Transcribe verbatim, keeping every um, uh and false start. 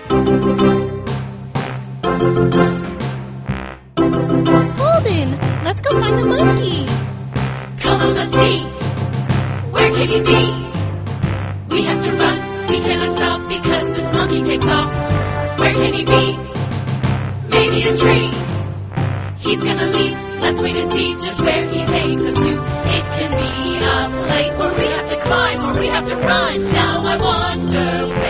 Holden, let's go find the monkey. Come on, let's see. Where can he be? We have to run. We cannot stop because this monkey takes off. Where can he be? Maybe a tree. He's gonna leap. Let's wait and see just where he takes us to. It can be a place where we have to climb or we have to run. Now I wonder where